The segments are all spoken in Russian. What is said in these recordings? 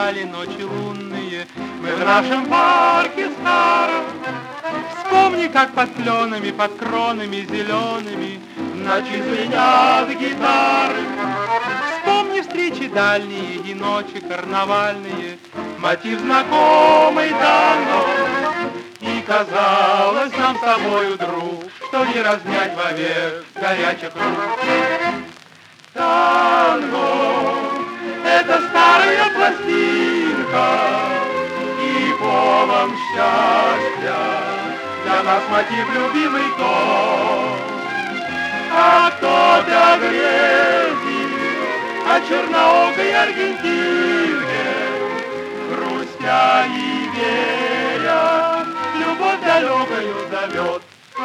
сияли ночи лунные, мы в нашем парке старом. Вспомни, как под кленами, под кронами зелеными в ночи звенят гитары. Вспомни встречи дальние и ночи карнавальные, мотив знакомый давно. И казалось нам с тобою, друг, что не разнять вовек горячих рук. Танго — это старая пластинка, и полон счастья для нас мотив любимый тон. А кто-то грезит о черноокой Аргентине, грустя и веря, любовь далекою зовет.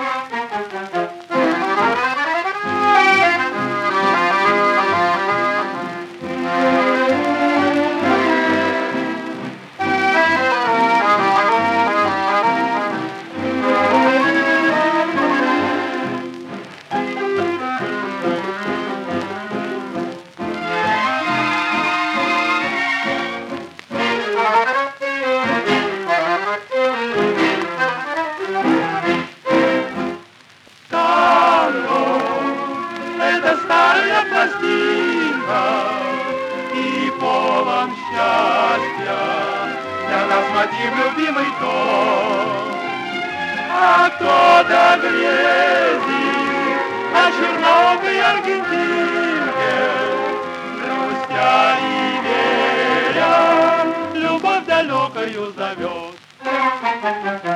Это старая пластинка, и полон счастья для нас мотив любимый тон. А кто-то грезит о черноокой Аргентинке, грустя и веря, любовь далекою зовет.